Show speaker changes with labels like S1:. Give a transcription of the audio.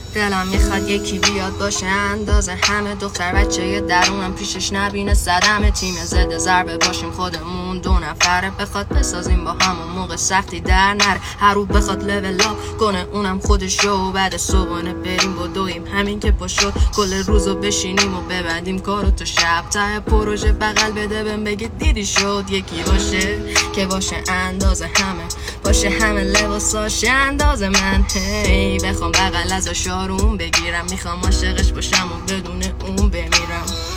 S1: دلم میخواد یکی بیاد باشه اندازه همه، دختر بچه درونم پیشش نبینه صدمه، تیم ضد ضربه باشیم خودمون دو نفره، بخواد بسازیم با همون موقع سختی در نره، هر رو بخواد لول اپ کنه اونم خودشو، بعد صبحانه بریم بدویم همین که پاشد، کل روزو بشینیم و ببندیم کارو تو شب، ته پروژه بغل بده بهم بگه دیدی شد، یکی باشه که باشه اندازه همه، باشه همه لباساش اندازه من، هی بخوام بغل ازش آروم بگیرم، میخوام عاشقش باشم و بدون اون بمیرم.